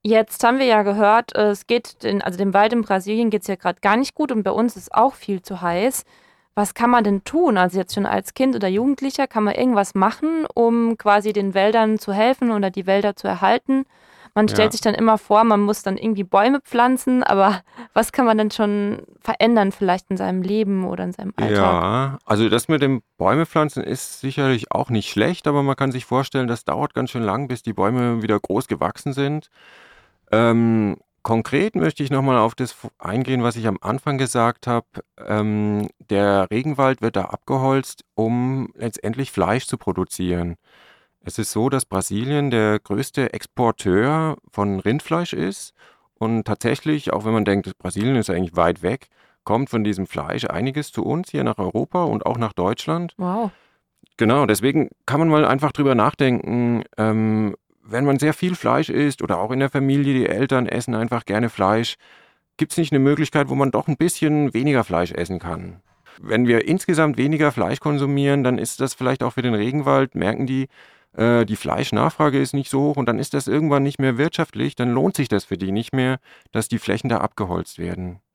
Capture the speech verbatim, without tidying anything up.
Jetzt haben wir ja gehört, äh, es geht den also dem Wald in Brasilien geht's ja grad gar nicht gut und bei uns ist auch viel zu heiß. Was kann man denn tun? Also, jetzt schon als Kind oder Jugendlicher, kann man irgendwas machen, um quasi den Wäldern zu helfen oder die Wälder zu erhalten? Man stellt Ja. sich dann immer vor, man muss dann irgendwie Bäume pflanzen, aber was kann man denn schon verändern vielleicht in seinem Leben oder in seinem Alltag? Ja, also das mit dem Bäumepflanzen ist sicherlich auch nicht schlecht, aber man kann sich vorstellen, das dauert ganz schön lang, bis die Bäume wieder groß gewachsen sind. Ähm, konkret möchte ich noch mal auf das f eingehen, was ich am Anfang gesagt habe. Ähm, der Regenwald wird da abgeholzt, um letztendlich Fleisch zu produzieren. Es ist so, dass Brasilien der größte Exporteur von Rindfleisch ist und tatsächlich, auch wenn man denkt, Brasilien ist eigentlich weit weg, kommt von diesem Fleisch einiges zu uns hier nach Europa und auch nach Deutschland. Wow. Genau, deswegen kann man mal einfach drüber nachdenken, ähm, wenn man sehr viel Fleisch isst oder auch in der Familie, die Eltern essen einfach gerne Fleisch, gibt es nicht eine Möglichkeit, wo man doch ein bisschen weniger Fleisch essen kann? Wenn wir insgesamt weniger Fleisch konsumieren, dann ist das vielleicht auch für den Regenwald, merken die, äh, die Fleischnachfrage ist nicht so hoch und dann ist das irgendwann nicht mehr wirtschaftlich, dann lohnt sich das für die nicht mehr, dass die Flächen da abgeholzt werden.